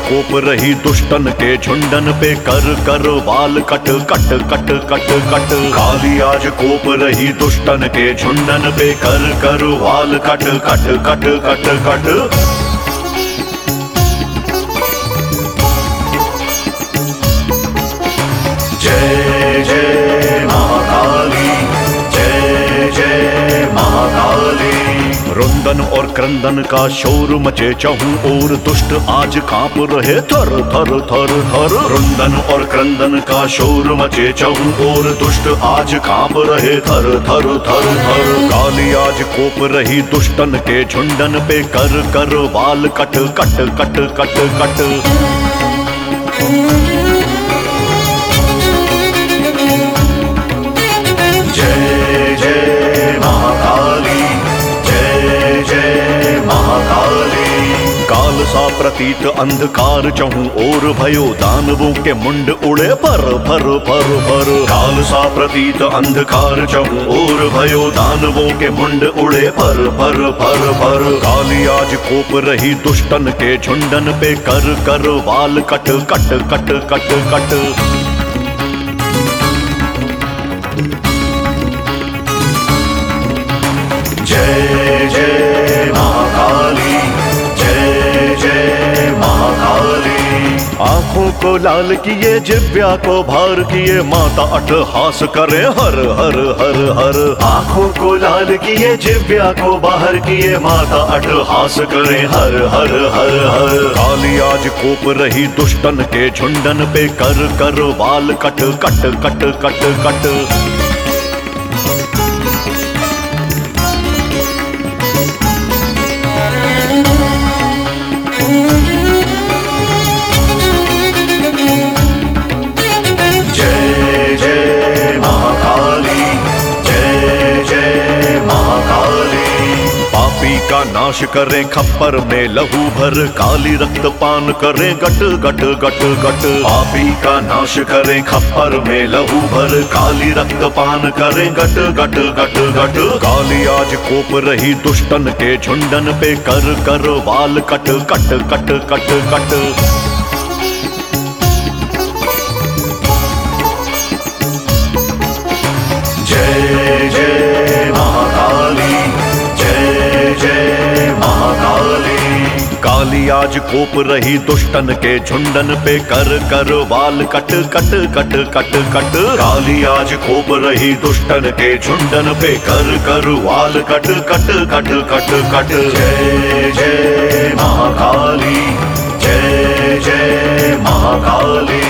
कोप रही दुष्टन के झुंडन पे, कर कर वाल कट कट कट कट कट। काली आज कोप रही दुष्टन के झुंडन पे, कर कर वाल कट कट कट कट कट। जय जय महाकाली, जय जय महाकाली। रुंदन और क्रंदन का शोर मचे चहु ओर, दुष्ट आज कांप रहे थर थर थर थर। रुंदन और क्रंदन का शोर मचे चहु ओर, दुष्ट आज कांप रहे थर थर थर थर। काली आज कोप रही दुष्टन के झुंडन पे, कर कर वाल कट कट कट कट कट। जय जय महाकाली, जय जय महाकाली। काल सा प्रतीत अंधकार चहु ओर भयो, दानवों के मुंड उड़े पर पर पर पर। काल सा प्रतीत अंधकार चहु ओर भयो, दानवों के मुंड उड़े पर पर पर पर। काली आज कोप रही दुष्टन के झुंडन पे, कर कर वाल कट कट कट कट कट। जय जय महाकाली, जय जय महाकाली। आंखों को लाल किए, जिव्या को भार किए, माता अट्टहास करे हर हर हर हर। आंखों को लाल किए, जिव्या को बाहर किए, माता अट्टहास करे हर हर हर हर। काली आज कोप रही दुष्टन के झुंडन पे, कर कर वाल कट कट कट कट कट। जय जय महाकाली, जय जय महाकाली। पापी का नाश करें खप्पर में लहू भर, काली रक्तपान करें गट गट गट गट। पापी का नाश करें खप्पर में लहू भर, काली रक्तपान करें गट गट गट गट। काली आज कोप रही दुष्टन के झुंडन पे, कर कर वाल कट कट कट कट कट। जय जय महाकाली, जय जय महाकाली। काली आज कोप रही दुष्टन के झुंडन पे, कर कर वाल कट कट कट कट कट। काली आज कोप रही दुष्टन के झुंडन पे, कर कर वाल कट कट कट कट कट। जय जय महाकाली, जय जय महाकाली।